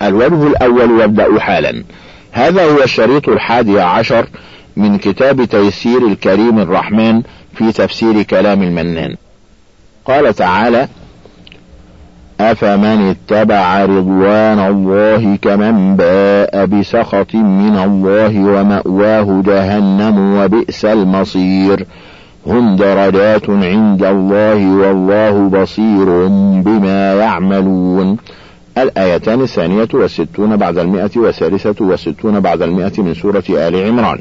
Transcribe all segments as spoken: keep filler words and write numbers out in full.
الوجه الأول يبدأ حالا. هذا هو الشريط الحادي عشر من كتاب تيسير الكريم الرحمن في تفسير كلام المنان. قال تعالى: أفمن اتبع رضوان الله كمن باء بسخط من الله ومأواه جهنم وبئس المصير، هم درجات عند الله والله بصير بما يعملون. الآيتان الثانية والستون بعد المئة والثالثة والستون بعد المئة من سورة آل عمران.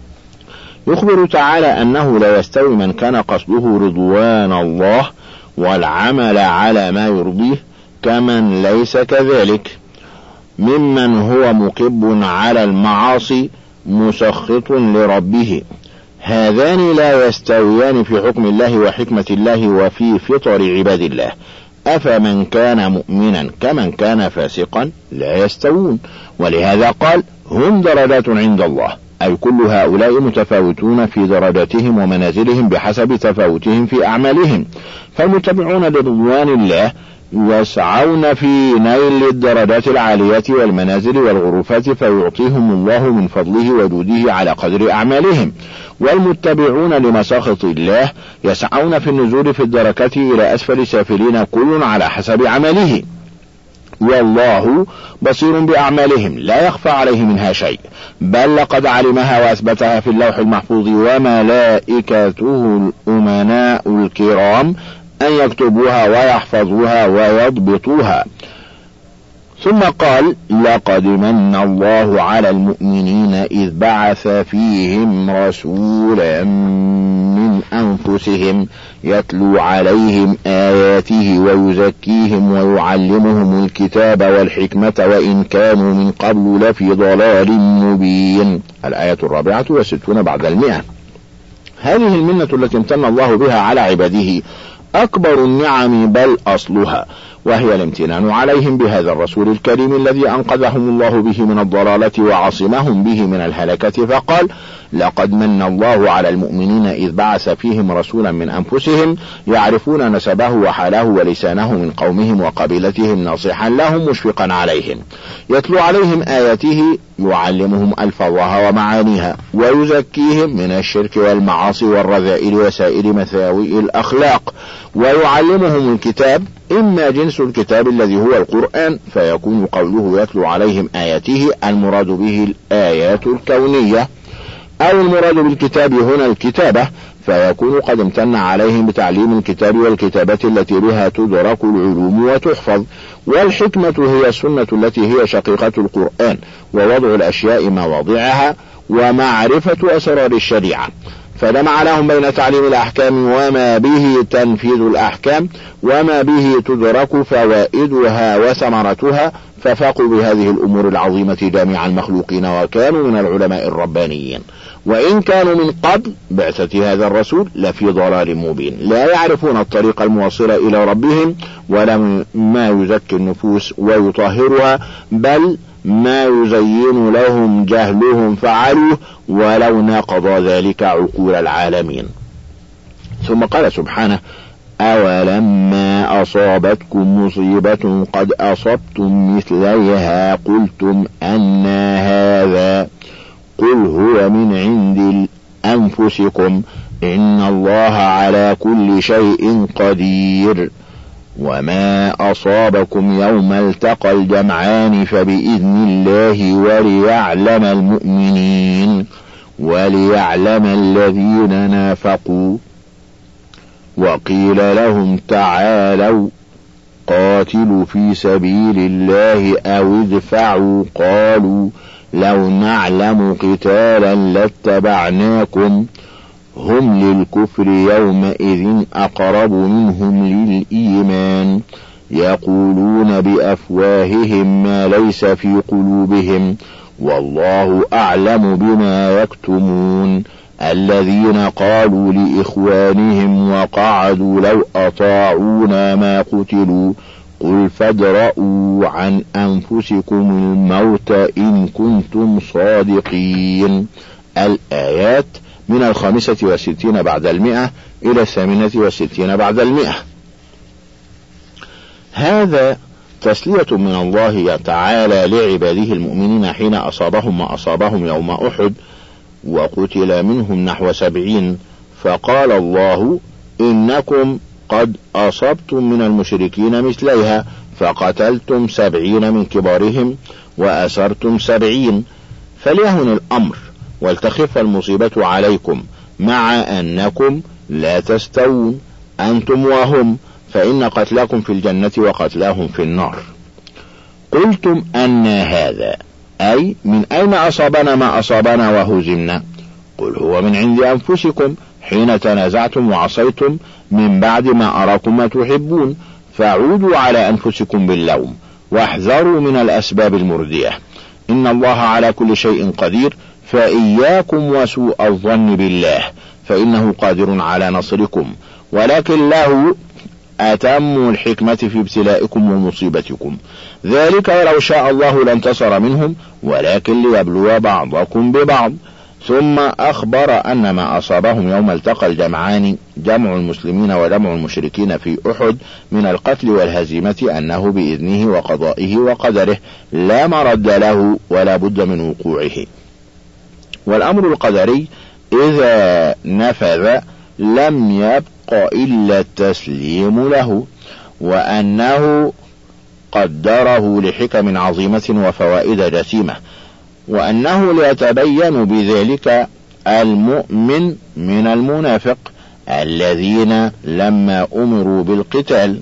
يخبر تعالى أنه لا يستوي من كان قصده رضوان الله والعمل على ما يرضيه كمن ليس كذلك، ممن هو مقب على المعاصي مسخط لربه. هذان لا يستويان في حكم الله وحكمة الله وفي فطر عباد الله. أفمن كان مؤمنا كمن كان فاسقا لا يستوون، ولهذا قال: هم درجات عند الله، أي كل هؤلاء متفاوتون في درجاتهم ومنازلهم بحسب تفاوتهم في أعمالهم. فالمتبعون لرضوان الله يسعون في نيل الدرجات العالية والمنازل والغرفات فيعطيهم الله من فضله وجوده على قدر أعمالهم، والمتبعون لمساخط الله يسعون في النزول في الدركات إلى أسفل سافلين كل على حسب عمله، والله بصير بأعمالهم لا يخفى عليه منها شيء، بل لقد علمها وأثبتها في اللوح المحفوظ وملائكته الأمناء الكرام أن يكتبوها ويحفظوها ويضبطوها. ثم قال: لقد من الله على المؤمنين إذ بعث فيهم رسولا من أنفسهم يتلو عليهم آياته ويزكيهم ويعلمهم الكتاب والحكمة وإن كانوا من قبل لفي ضلال مبين. الآية الرابعة والستون بعد المئة. هذه المنة التي امتن الله بها على عباده أكبر النعم بل أصلها، وهي الامتنان عليهم بهذا الرسول الكريم الذي أنقذهم الله به من الضلالة وعصمهم به من الهلكة. فقال: لقد من الله على المؤمنين إذ بعث فيهم رسولا من أنفسهم يعرفون نسبه وحاله ولسانه من قومهم وقبيلتهم ناصحا لهم مشفقا عليهم، يتلو عليهم آياته يعلمهم ألفاظها ومعانيها ويزكيهم من الشرك والمعاصي والرذائل وسائر مساوئ الأخلاق، ويعلمهم الكتاب، إما جنس الكتاب الذي هو القرآن فيكون قوله يتلو عليهم آياته المراد به الآيات الكونية، أو المراد بالكتاب هنا الكتابة فيكون قد امتن عليهم بتعليم الكتاب والكتابة التي بها تدرك العلوم وتحفظ. والحكمة هي السنة التي هي شقيقة القرآن ووضع الأشياء مواضعها ومعرفة أسرار الشريعة، فجمع لهم بين تعليم الأحكام وما به تنفيذ الأحكام وما به تدرك فوائدها وثمرتها، ففاقوا بهذه الأمور العظيمة جامع المخلوقين وكانوا من العلماء الربانيين، وإن كانوا من قبل بعثة هذا الرسول لفي ضلال مبين، لا يعرفون الطريق الموصل إلى ربهم ولا ما يزكي النفوس ويطهرها، بل ما يزين لهم جهلهم فعلوه ولو ناقض ذلك عقول العالمين. ثم قال سبحانه: أولما أصابتكم مصيبة قد أصبتم مثليها قلتم أنى هذا قل هو من عند أنفسكم إن الله على كل شيء قدير وما أصابكم يوم التقى الجمعان فبإذن الله وليعلم المؤمنين وليعلم الذين نافقوا. وقيل لهم تعالوا قاتلوا في سبيل الله أو ادفعوا قالوا لو نعلم قتالا لاتبعناكم هم للكفر يومئذ أقرب منهم للإيمان يقولون بأفواههم ما ليس في قلوبهم والله أعلم بما يكتمون الذين قالوا لإخوانهم وقعدوا لو أطاعونا ما قتلوا قل فادرءوا عن أنفسكم الموت إن كنتم صادقين. الآيات من الخامسة والستين بعد المئة إلى الثامنة والستين بعد المئة. هذا تسلية من الله تعالى لعباده المؤمنين حين أصابهم ما أصابهم يوم أحد وقتل منهم نحو سبعين، فقال الله: إنكم قد أصبتم من المشركين مثليها فقتلتم سبعين من كبارهم وأسرتم سبعين، فليهن الأمر ولتخف المصيبة عليكم، مع أنكم لا تستوون أنتم وهم، فإن قتلكم في الجنة وقتلاهم في النار. قلتم أن هذا، أي من أين أصابنا ما أصابنا وهزمنا؟ قل هو من عند أنفسكم حين تنازعتم وعصيتم من بعد ما أراكم ما تحبون، فعودوا على أنفسكم باللوم واحذروا من الأسباب المردية، إن الله على كل شيء قدير، فإياكم وسوء الظن بالله فإنه قادر على نصركم، ولكن له أتم الحكمة في ابتلائكم ومصيبتكم، ذلك ولو شاء الله لانتصر منهم ولكن ليبلو بعضكم ببعض. ثم أخبر أن ما أصابهم يوم التقى الجمعان جمع المسلمين وجمع المشركين في أحد من القتل والهزيمة أنه بإذنه وقضائه وقدره لا مرد له ولا بد من وقوعه. والأمر القدري إذا نفذ لم يبق إلا التسليم له، وأنه قدره لحكم عظيمة وفوائد جسيمة، وأنه ليتبين بذلك المؤمن من المنافق الذين لما أمروا بالقتال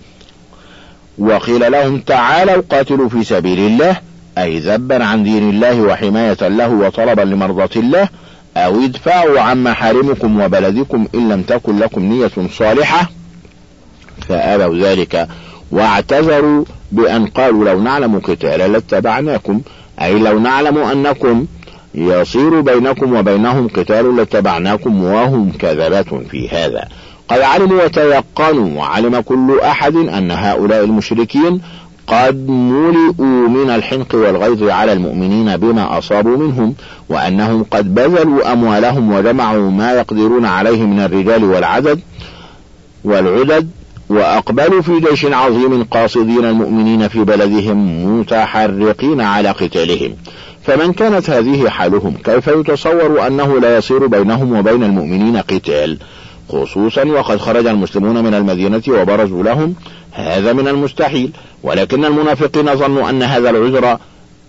وقيل لهم تعالوا قاتلوا في سبيل الله، أي ذبا عن دين الله وحماية له وطلبا لمرضاة الله، أو ادفعوا عن محارمكم وبلدكم إن لم تكن لكم نية صالحة، فأبوا ذلك واعتذروا بأن قالوا لو نعلم قتالا لاتبعناكم، أي لو نعلم أنكم يصير بينكم وبينهم قتال لاتبعناكم، وهم كذبة في هذا. قد علموا وتيقنوا وعلم كل أحد أن هؤلاء المشركين قد ملئوا من الحنق والغيظ على المؤمنين بما أصابوا منهم، وأنهم قد بذلوا أموالهم وجمعوا ما يقدرون عليه من الرجال والعدد والعدد، وأقبلوا في جيش عظيم قاصدين المؤمنين في بلدهم متحرقين على قتالهم. فمن كانت هذه حالهم كيف يتصور أنه لا يصير بينهم وبين المؤمنين قتال، خصوصا وقد خرج المسلمون من المدينة وبرزوا لهم؟ هذا من المستحيل، ولكن المنافقين ظنوا أن هذا العذر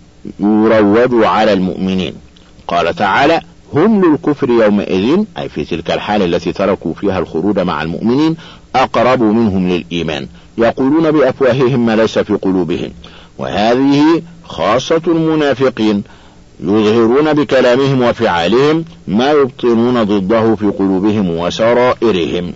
يروج على المؤمنين. قال تعالى: هم للكفر يومئذ، أي في تلك الحال التي تركوا فيها الخروج مع المؤمنين، أقرب منهم للإيمان، يقولون بأفواههم ما ليس في قلوبهم. وهذه خاصة المنافقين، يظهرون بكلامهم وفعالهم ما يبطنون ضده في قلوبهم وسرائرهم.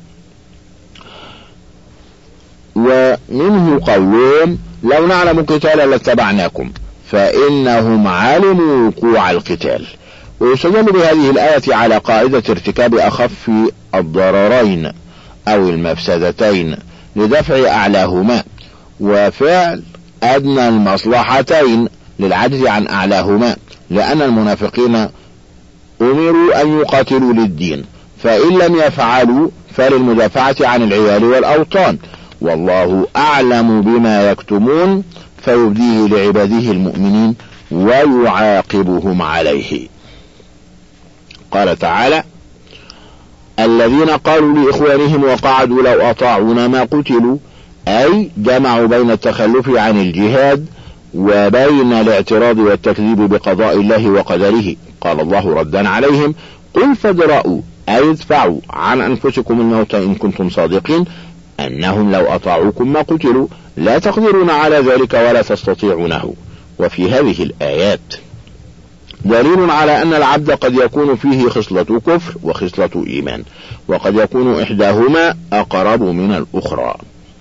ومنه قولهم لو نعلم قتالا لاتبعناكم، فإنهم علموا وقوع القتال. ويستدل بهذه الآية على قاعدة ارتكاب أخف الضررين أو المفسدتين لدفع أعلاهما، وفعل أدنى المصلحتين للعجز عن أعلاهما، لأن المنافقين أمروا أن يقاتلوا للدين، فإن لم يفعلوا فللمدافعة عن العيال والأوطان، والله أعلم بما يكتمون فيبديه لعباده المؤمنين ويعاقبهم عليه. قال تعالى: الذين قالوا لإخوانهم وقعدوا لو أطاعونا ما قتلوا، أي جمعوا بين التخلف عن الجهاد وبين الاعتراض والتكذيب بقضاء الله وقدره. قال الله ردا عليهم: قل فادرءوا، أي ادفعوا عن أنفسكم الموت إن كنتم صادقين، أنهم لو أطاعوكم ما قتلوا، لا تقدرون على ذلك ولا تستطيعونه. وفي هذه الآيات دليل على أن العبد قد يكون فيه خصلة كفر وخصلة إيمان، وقد يكون إحداهما أقرب من الأخرى.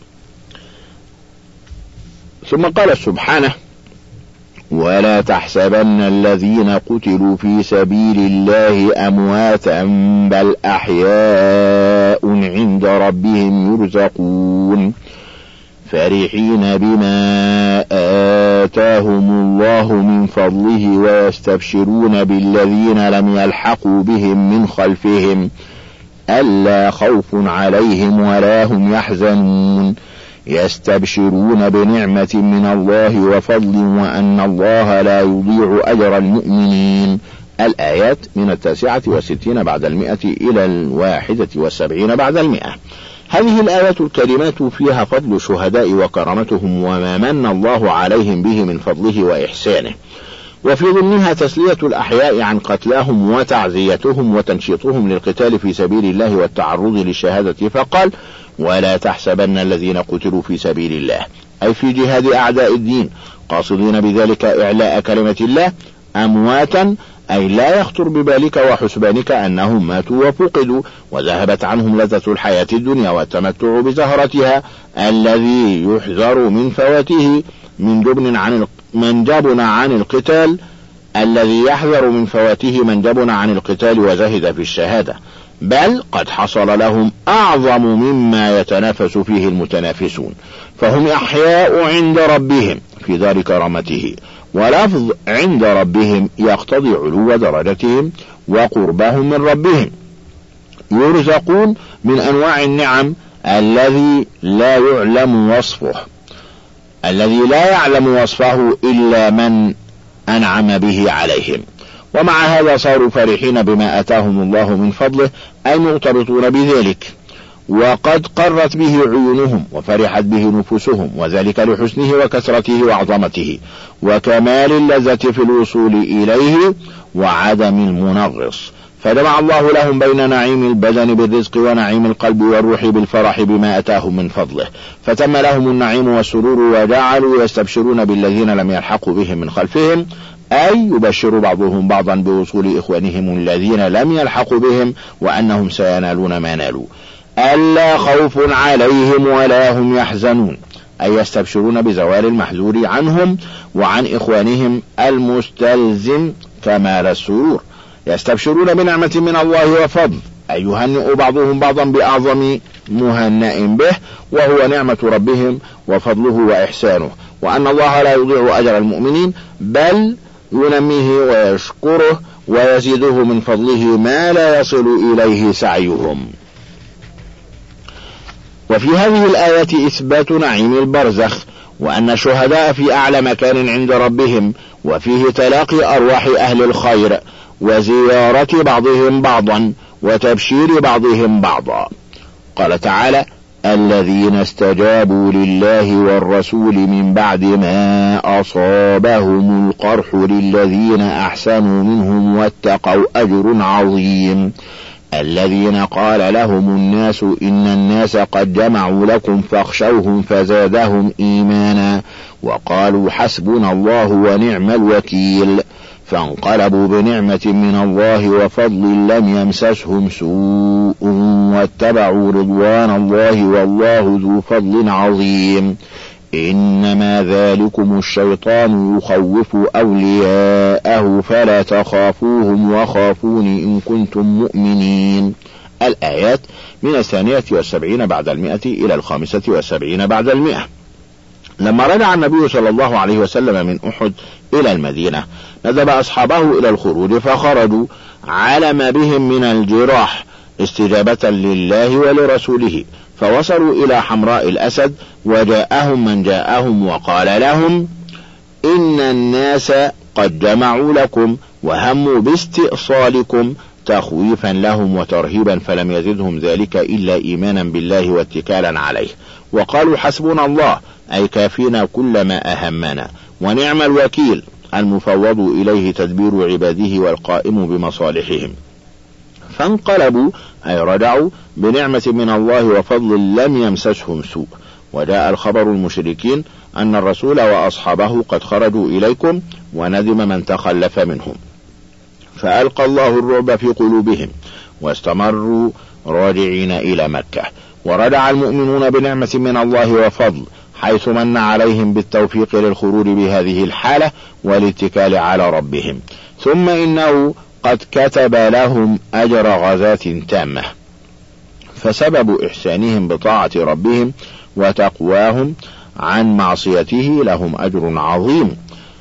ثم قال سبحانه: ولا تحسبن الذين قتلوا في سبيل الله أمواتا بل أحياء عند ربهم يرزقون فرحين بما آتاهم الله من فضله ويستبشرون بالذين لم يلحقوا بهم من خلفهم ألا خوف عليهم ولا هم يحزنون يستبشرون بنعمة من الله وفضل وأن الله لا يضيع أجر المؤمنين. الآيات من التاسعة والستين بعد المئة إلى الواحدة والسبعين بعد المئة. هذه الآيات الكريمات فيها فضل الشهداء وكرامتهم وما من الله عليهم به من فضله وإحسانه، وفي ضمنها تسلية الأحياء عن قتلاهم وتعزيتهم وتنشيطهم للقتال في سبيل الله والتعرض للشهادة، فقال: ولا تحسبن الذين قتلوا في سبيل الله، أي في جهاد أعداء الدين، قاصدين بذلك إعلاء كلمة الله، أمواتا، أي لا يخطر ببالك وحسبانك أنهم ماتوا وفقدوا وذهبت عنهم لذة الحياة الدنيا والتمتع بزهرتها الذي يحذر من فوته من جبن عن من جبن عن القتال الذي يحذر من فواته من جبن عن القتال وزهد في الشهادة، بل قد حصل لهم أعظم مما يتنافس فيه المتنافسون، فهم أحياء عند ربهم في دار كرامته، ولفظ عند ربهم يقتضي علو درجتهم وقربهم من ربهم، يرزقون من أنواع النعم الذي لا يعلم وصفه الذي لا يعلم وصفه إلا من أنعم به عليهم، ومع هذا صاروا فرحين بما أتاهم الله من فضله، أي مرتبطون بذلك، وقد قرت به عيونهم وفرحت به نفوسهم، وذلك لحسنه وكثرته وعظمته وكمال اللذة في الوصول إليه وعدم المنغص، فجمع الله لهم بين نعيم البدن بالرزق ونعيم القلب والروح بالفرح بما أتاهم من فضله، فتم لهم النعيم والسرور وجعلوا يستبشرون بالذين لم يلحقوا بهم من خلفهم، أي يبشر بعضهم بعضا بوصول إخوانهم الذين لم يلحقوا بهم وأنهم سينالون ما نالوا، ألا خوف عليهم ولا هم يحزنون، أي يستبشرون بزوال المحذور عنهم وعن إخوانهم المستلزم كمال السرور، يستبشرون بنعمة من الله وفضل، أي يهنئ بعضهم بعضا بأعظم مهنئ به وهو نعمة ربهم وفضله وإحسانه، وأن الله لا يضيع أجر المؤمنين بل ينميه ويشكره ويزيده من فضله ما لا يصل إليه سعيهم. وفي هذه الآيات إثبات نعيم البرزخ، وأن الشهداء في أعلى مكان عند ربهم، وفيه تلاقي أرواح أهل الخير وزيارة بعضهم بعضا وتبشير بعضهم بعضا. قال تعالى: الذين استجابوا لله والرسول من بعد ما أصابهم القرح للذين أحسنوا منهم واتقوا أجر عظيم. الذين قال لهم الناس إن الناس قد جمعوا لكم فاخشوهم فزادهم إيمانا وقالوا حسبنا الله ونعم الوكيل، فانقلبوا بنعمة من الله وفضل لم يمسسهم سوء واتبعوا رضوان الله والله ذو فضل عظيم. إنما ذلكم الشيطان يخوف أولياءه فلا تخافوهم وخافون إن كنتم مؤمنين. الآيات من الثانية والسبعين بعد المئة إلى الخامسة والسبعين بعد المئة. لما رجع النبي صلى الله عليه وسلم من أحد إلى المدينة ندب أصحابه إلى الخروج، فخرجوا على ما بهم من الجراح استجابة لله ولرسوله، فوصلوا إلى حمراء الأسد، وجاءهم من جاءهم وقال لهم إن الناس قد جمعوا لكم وهموا باستئصالكم تخويفا لهم وترهيبا، فلم يزدهم ذلك إلا إيمانا بالله واتكالا عليه، وقالوا حسبنا الله، أي كافينا كل ما أهمنا، ونعم الوكيل المفوض إليه تدبير عباده والقائم بمصالحهم. فانقلبوا أي رجعوا بنعمة من الله وفضل لم يمسسهم سوء. وجاء الخبر المشركين أن الرسول وأصحابه قد خرجوا إليكم وندم من تخلف منهم، فألقى الله الرعب في قلوبهم واستمروا راجعين إلى مكة، ورجع المؤمنون بنعمة من الله وفضل حيث من عليهم بالتوفيق للخروج بهذه الحالة والاتكال على ربهم، ثم إنه قد كتب لهم أجر غزاة تامة، فسبب إحسانهم بطاعة ربهم وتقواهم عن معصيته لهم أجر عظيم.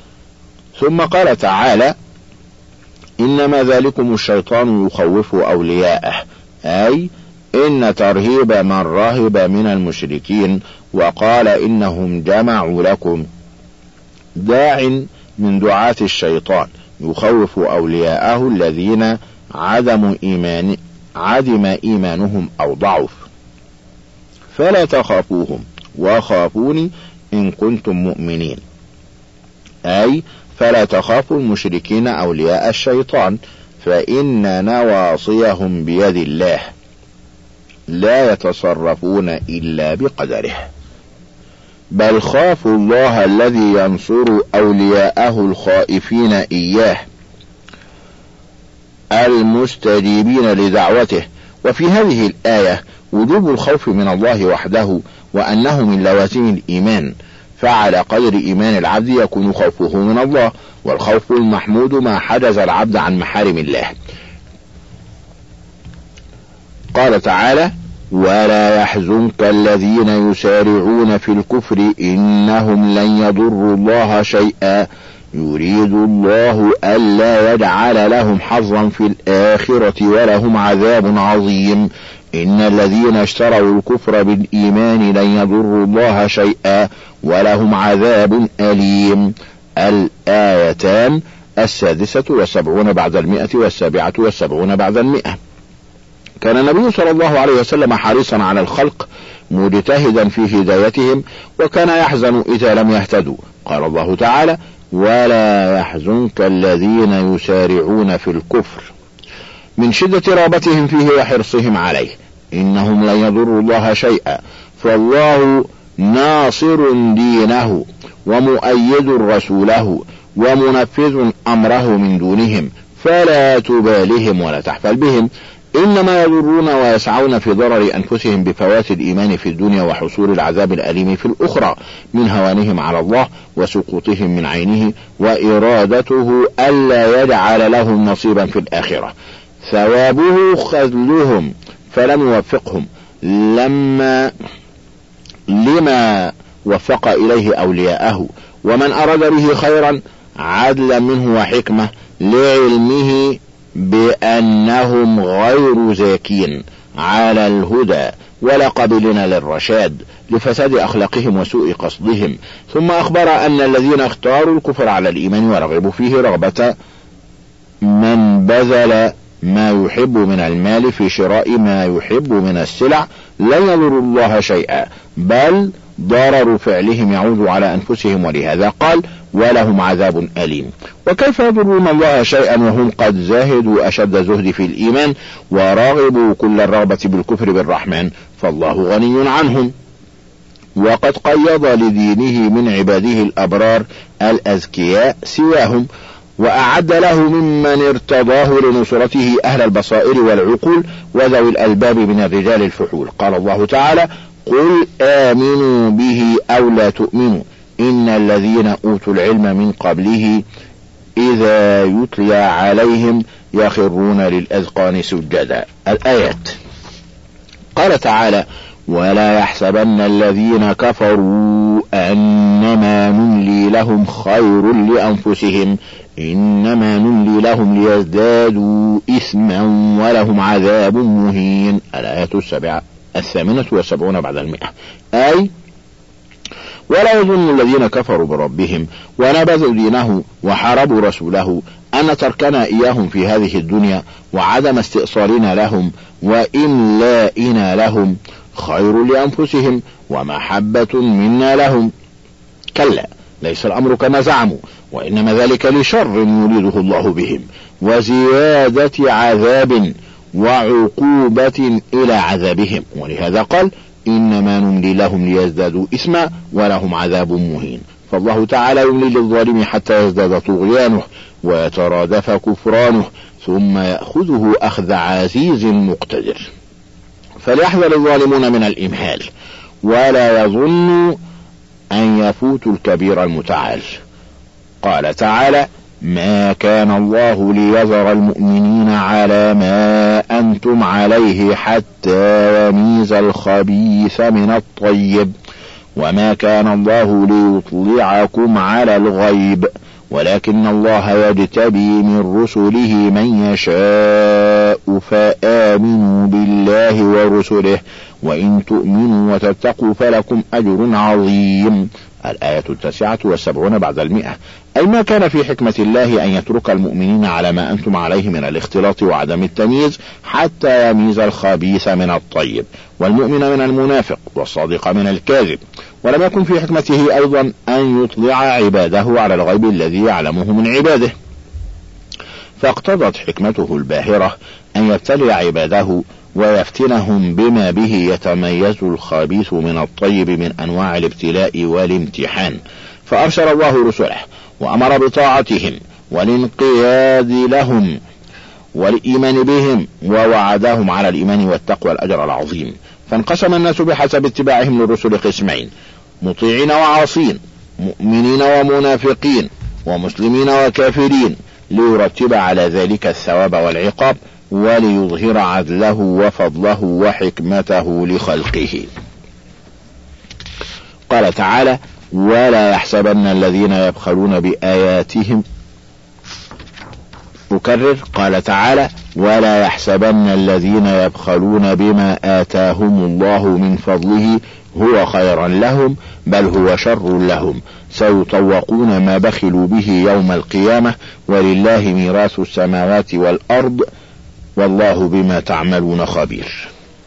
ثم قال تعالى: إنما ذلكم الشيطان يخوف أولياءه، أي إن ترهيب من رهب من المشركين وقال إنهم جمعوا لكم داع من دعاة الشيطان يخوف أولياءه الذين عدم إيمان عدم إيمانهم أو ضعف، فلا تخافوهم وخافوني إن كنتم مؤمنين، أي فلا تخافوا المشركين أولياء الشيطان، فإن نواصيهم بيد الله لا يتصرفون إلا بقدره، بل خافوا الله الذي ينصر أولياءه الخائفين إياه المستجيبين لدعوته. وفي هذه الآية وجوب الخوف من الله وحده، وأنه من لوازم الإيمان، فعلى قدر إيمان العبد يكون خوفه من الله، والخوف المحمود ما حجز العبد عن محارم الله. قال تعالى: ولا يحزنك الذين يسارعون في الكفر إنهم لن يضروا الله شيئا يريد الله ألا يجعل لهم حظا في الآخرة ولهم عذاب عظيم. إن الذين اشتروا الكفر بالإيمان لن يضروا الله شيئا ولهم عذاب أليم. الآيتان السادسة والسبعون بعد المئة والسابعة والسبعون بعد المئة. كان النبي صلى الله عليه وسلم حريصا على الخلق مجتهدا في هدايتهم، وكان يحزن إذا لم يهتدوا. قال الله تعالى: ولا يحزنك الذين يسارعون في الكفر، من شدة رغبتهم فيه وحرصهم عليه. إنهم لن يضروا الله شيئا، فالله ناصر دينه ومؤيد رسوله ومنفذ أمره من دونهم، فلا تبالهم ولا تحفل بهم، إنما يضرون ويسعون في ضرر أنفسهم بفوات الإيمان في الدنيا وحصول العذاب الأليم في الأخرى من هوانهم على الله وسقوطهم من عينه وإرادته ألا يجعل لهم نصيبا في الآخرة. ثوابه خذلهم فلم يوفقهم لما لما وفق إليه أولياءه، ومن أراد به خيرا عدلا منه وحكمة لعلمه بأنهم غير زاكين على الهدى ولا قابلين للرشاد لفساد أخلاقهم وسوء قصدهم. ثم أخبر أن الذين اختاروا الكفر على الإيمان ورغبوا فيه رغبة من بذل ما يحب من المال في شراء ما يحب من السلع لن يضروا الله شيئا، بل ضرر فعلهم يعود على أنفسهم، ولهذا قال: ولهم عذاب أليم. وكيف يضرون الله شيئا وهم قد زاهدوا أشد زهد في الإيمان ورغبوا كل الرغبة بالكفر بالرحمن، فالله غني عنهم، وقد قيض لدينه من عباده الأبرار الأزكياء سواهم، وأعد له ممن ارتضاه لنصرته أهل البصائر والعقول وذوي الألباب من الرجال الفحول. قال الله تعالى: قل آمنوا به أو لا تؤمنوا إن الذين أوتوا العلم من قبله إذا يتلى عليهم يخرون للأذقان سجدا. الآيات. قال تعالى: ولا يحسبن الذين كفروا أنما نملي لهم خير لأنفسهم إنما نملي لهم ليزدادوا إثما ولهم عذاب مهين. الآيات السبعة الثامنة والسبعون بعد المئة. أي ولا يظن الذين كفروا بربهم ونبذوا دينه وحاربوا رسوله أن تركنا إياهم في هذه الدنيا وعدم استئصالنا لهم وإملائنا لهم خير لأنفسهم ومحبة منا لهم. كلا، ليس الأمر كما زعموا، وإنما ذلك لشر يريده الله بهم وزيادة عذاب وعقوبة إلى عذابهم، ولهذا قال: إنما نملي لهم ليزدادوا إثما ولهم عذاب مهين. فالله تعالى يملي للظالم حتى يزداد طغيانه ويترادف كفرانه ثم يأخذه أخذ عزيز مقتدر. فليحذر الظالمون من الإمهال ولا يظنوا أن يفوتوا الكبير المتعال. قال تعالى: ما كان الله ليذر المؤمنين على ما أنتم عليه حتى يميز الخبيث من الطيب وما كان الله ليطلعكم على الغيب ولكن الله يجتبي من رسله من يشاء فآمنوا بالله ورسله وإن تؤمنوا وتتقوا فلكم أجر عظيم. الآية التاسعة والسبعون بعد المئة. أي ما كان في حكمة الله أن يترك المؤمنين على ما أنتم عليه من الاختلاط وعدم التمييز حتى يميز الخبيث من الطيب والمؤمن من المنافق والصادق من الكاذب. ولم يكن في حكمته أيضا أن يطلع عباده على الغيب الذي يعلمه من عباده، فاقتضت حكمته الباهرة أن يبتلي عباده ويفتنهم بما به يتميز الخبيث من الطيب من أنواع الابتلاء والامتحان، فأرسل الله رسله وأمر بطاعتهم والانقياد لهم والإيمان بهم، ووعدهم على الإيمان والتقوى الأجر العظيم. فانقسم الناس بحسب اتباعهم للرسل قسمين: مطيعين وعاصين، مؤمنين ومنافقين، ومسلمين وكافرين، ليرتب على ذلك الثواب والعقاب وليظهر عدله وفضله وحكمته لخلقه. قال تعالى: ولا يحسبن الذين يبخلون بآياتهم. أكرر: قال تعالى: ولا يحسبن الذين يبخلون بما آتاهم الله من فضله هو خيرا لهم بل هو شر لهم، سيطوقون ما بخلوا به يوم القيامة ولله ميراث السماوات والأرض والله بما تعملون خبير.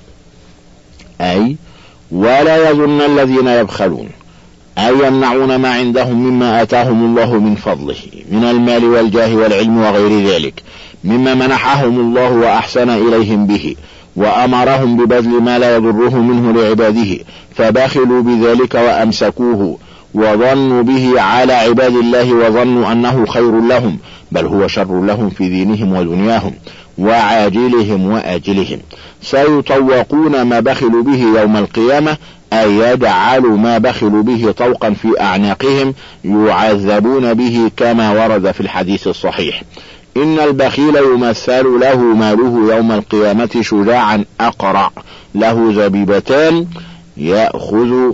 أي ولا يظن الذين يبخلون أي يمنعون ما عندهم مما آتاهم الله من فضله من المال والجاه والعلم وغير ذلك مما منحهم الله وأحسن إليهم به وأمرهم ببذل ما لا يضره منه لعباده، فبخلوا بذلك وأمسكوه وظنوا به على عباد الله وظنوا أنه خير لهم بل هو شر لهم في دينهم ودنياهم وعاجلهم وآجلهم. سيطوقون ما بخلوا به يوم القيامة أي يجعلوا ما بخلوا به طوقا في أعناقهم يعذبون به كما ورد في الحديث الصحيح: إن البخيل يمثل له ماله يوم القيامة شجاعا أقرع له زبيبتان يأخذ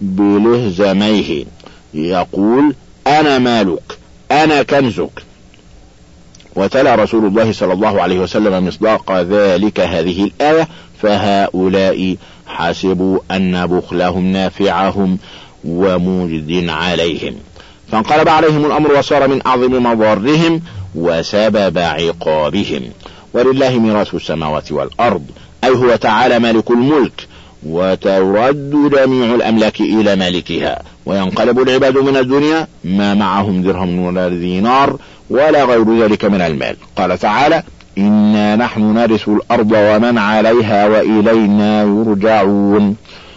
بلهزميه يقول: أنا مالك أنا كنزك. وتلا رسول الله صلى الله عليه وسلم مصداق ذلك هذه الآية: فهؤلاء حسبوا أن بخلهم نافعهم وموجد عليهم، فانقلب عليهم الأمر وصار من أعظم مضارهم وسبب عقابهم. ولله ميراث السماوات والأرض أي هو تعالى مالك الملك، وترد جميع الأملاك إلى مالكها، وينقلب العباد من الدنيا ما معهم درهم ولا دينار ولا غير ذلك من المال. قال تعالى: إنا نحن نرث الأرض ومن عليها وإلينا يرجعون.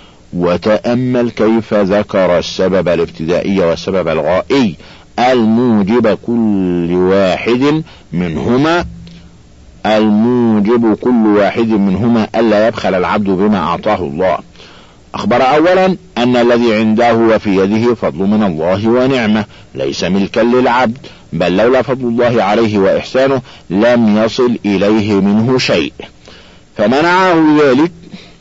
وتأمل كيف ذكر السبب الابتدائي والسبب الغائي الموجب كل واحد منهما الموجب كل واحد منهما ألا يبخل العبد بما أعطاه الله. أخبر أولا أن الذي عنده وفي يده فضل من الله ونعمة ليس ملكا للعبد، بل لولا فضل الله عليه وإحسانه لم يصل إليه منه شيء، فمنعه ذلك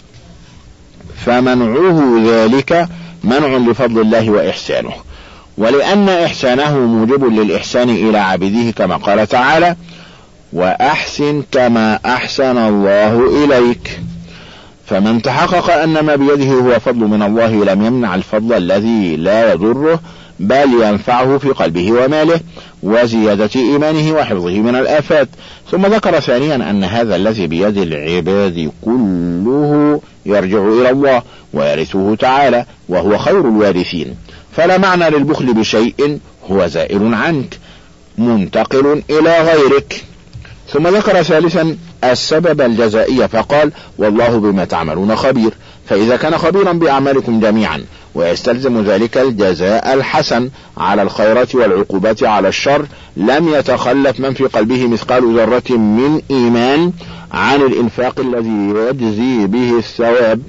فمنعه ذلك منع لفضل الله وإحسانه، ولأن إحسانه موجب للإحسان إلى عبده كما قال تعالى: وأحسن كما أحسن الله إليك. فمن تحقق أن ما بيده هو فضل من الله لم يمنع الفضل الذي لا يضره بل ينفعه في قلبه وماله وزيادة إيمانه وحفظه من الآفات. ثم ذكر ثانيا أن هذا الذي بيد العباد كله يرجع إلى الله ويرثه تعالى وهو خير الوارثين، فلا معنى للبخل بشيء هو زائل عنك منتقل إلى غيرك. ثم ذكر ثالثا السبب الجزائي فقال: والله بما تعملون خبير. فإذا كان خبيرا بأعمالكم جميعا ويستلزم ذلك الجزاء الحسن على الخيرات والعقوبات على الشر، لم يتخلف من في قلبه مثقال ذرة من إيمان عن الإنفاق الذي يجزي به الثواب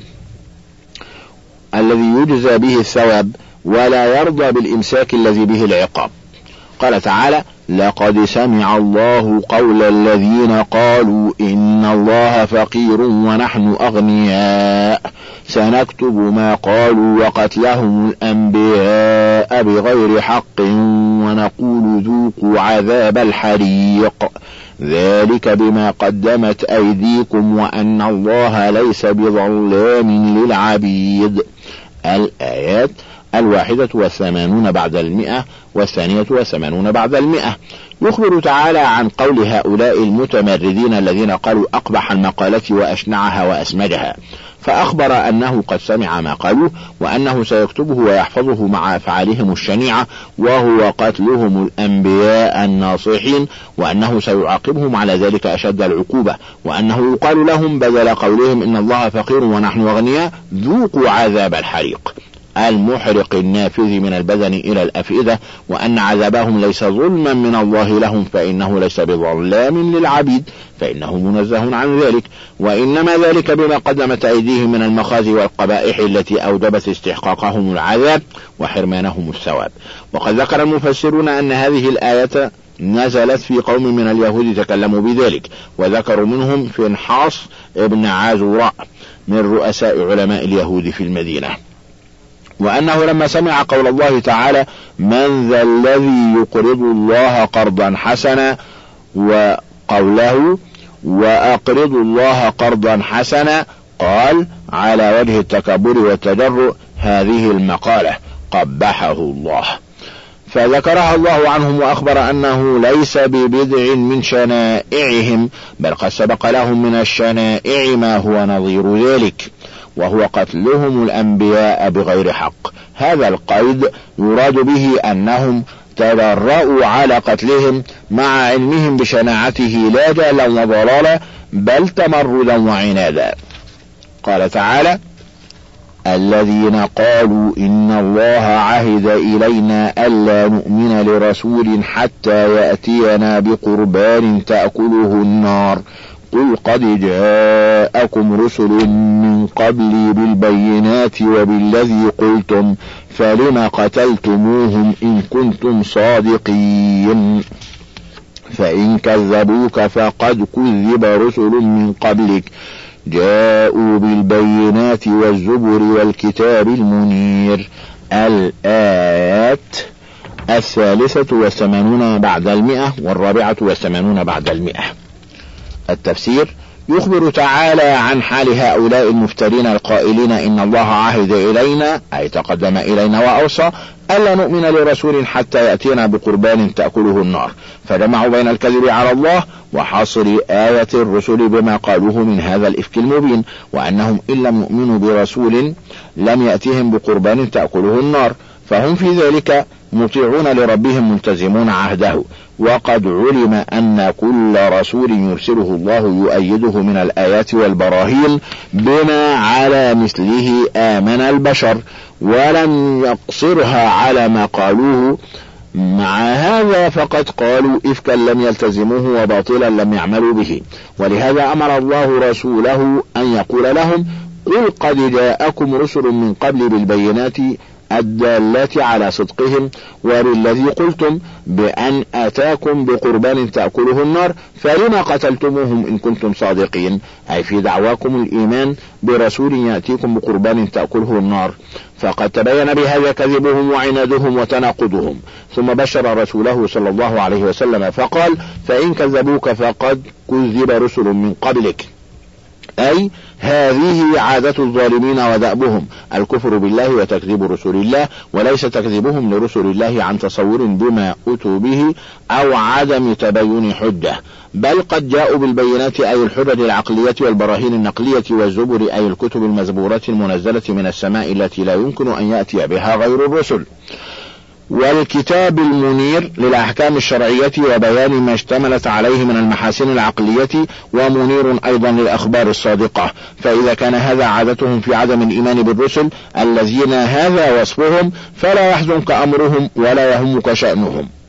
الذي يجزى به الثواب ولا يرضى بالإمساك الذي به العقاب. قال تعالى: لقد سمع الله قول الذين قالوا إن الله فقير ونحن أغنياء سنكتب ما قالوا وقتلهم الأنبياء بغير حق ونقول ذوقوا عذاب الحريق ذلك بما قدمت أيديكم وأن الله ليس بظلام للعبيد. الآيات الواحدة والثمانون بعد المئة والثانية والثمانون بعد المئة. يخبر تعالى عن قول هؤلاء المتمردين الذين قالوا أقبح المقالة وأشنعها وأسمجها، فأخبر أنه قد سمع ما قالوا وأنه سيكتبه ويحفظه مع أفعالهم الشنيعة وهو قتلهم الأنبياء الناصحين، وأنه سيعاقبهم على ذلك أشد العقوبة، وأنه يقال لهم بدل قولهم إن الله فقير ونحن أغنياء ذوقوا عذاب الحريق المحرق النافذ من البدن إلى الأفئدة، وأن عذابهم ليس ظلما من الله لهم فإنه ليس بظلام للعبيد فإنه منزه عن ذلك، وإنما ذلك بما قدمت أيديهم من المخازي والقبائح التي أوجبت استحقاقهم العذاب وحرمانهم الثواب. وقد ذكر المفسرون أن هذه الآية نزلت في قوم من اليهود تكلموا بذلك، وذكروا منهم فنحاس ابن عازوراء من رؤساء علماء اليهود في المدينة، وأنه لما سمع قول الله تعالى من ذا الذي يقرض الله قرضا حسنا وقوله وأقرض الله قرضا حسنا قال على وجه التكبر والتجرؤ هذه المقالة قبحه الله، فذكرها الله عنهم وأخبر أنه ليس ببدع من شنائعهم بل قد سبق لهم من الشنائع ما هو نظير ذلك وهو قتلهم الأنبياء بغير حق. هذا القيد يراد به أنهم تجرؤوا على قتلهم مع علمهم بشناعته لا جهلا وضلالا بل تمردا وعنادا. قال تعالى الذين قالوا إن الله عهد إلينا ألا نؤمن لرسول حتى يأتينا بقربان تأكله النار قل قد جاءكم رسل من قبلي بالبينات وبالذي قلتم فلم قتلتموهم إن كنتم صادقين فإن كذبوك فقد كذب رسل من قبلك جاءوا بالبينات والزبر والكتاب المنير. الآيات الثالثة والثمانون بعد المئة والرابعة والثمانون بعد المئة. التفسير يخبر تعالى عن حال هؤلاء المفترين القائلين إن الله عهد إلينا أي تقدم إلينا وأوصى ألا نؤمن لرسول حتى يأتينا بقربان تأكله النار، فجمعوا بين الكذب على الله وحصر آية الرسل بما قالوه من هذا الإفك المبين، وأنهم إن لم يؤمنوا برسول لم يأتيهم بقربان تأكله النار، فهم في ذلك مطيعون لربهم ملتزمون عهده. وقد علم أن كل رسول يرسله الله يؤيده من الآيات والبراهين بما على مثله آمن البشر ولم يقصرها على ما قالوه، مع هذا فقد قالوا إفكا لم يلتزموه وباطلا لم يعملوا به، ولهذا أمر الله رسوله أن يقول لهم قل قد جاءكم رسل من قبل بالبينات الدالة على صدقهم وبالذي قلتم بأن أتاكم بقربان تأكله النار فلما قتلتموهم إن كنتم صادقين، أي في دعواكم الإيمان برسول يأتيكم بقربان تأكله النار، فقد تبين بهذا كذبهم وعنادهم وتناقضهم. ثم بشر رسوله صلى الله عليه وسلم فقال فإن كذبوك فقد كذب رسل من قبلك، أي هذه عادة الظالمين ودأبهم الكفر بالله وتكذيب رسل الله، وليس تكذيبهم لرسل الله عن تصور بما أتوا به أو عدم تبين حجة، بل قد جاءوا بالبينات أي الحجج العقلية والبراهين النقلية والزبر أي الكتب المزبورة المنزلة من السماء التي لا يمكن أن يأتي بها غير الرسل، والكتاب المنير للأحكام الشرعية وبيان ما اشتملت عليه من المحاسن العقلية، ومنير أيضا للأخبار الصادقة. فإذا كان هذا عادتهم في عدم الإيمان بالرسل الذين هذا وصفهم فلا يحزنك أمرهم ولا يهمك شأنهم،